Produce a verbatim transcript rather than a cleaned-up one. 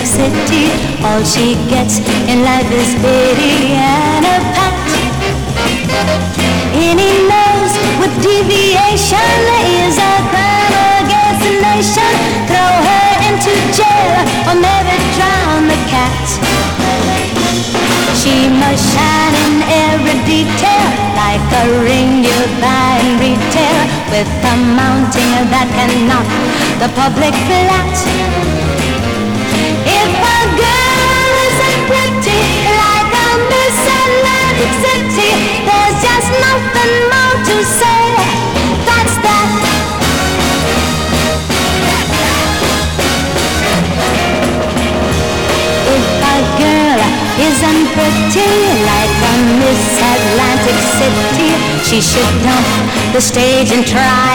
City. All she gets in life is pity and a pat. Any nose with deviation is a crime against the nation. Throw her into jail or maybe drown the cat. She must shine in every detail, like a ring you buy in retail, with a mounting that can knock the public flat. If a girl isn't pretty, like a Miss Atlantic City, there's just nothing more to say. That's that. If a girl isn't pretty, like a Miss Atlantic City, she should dump the stage and try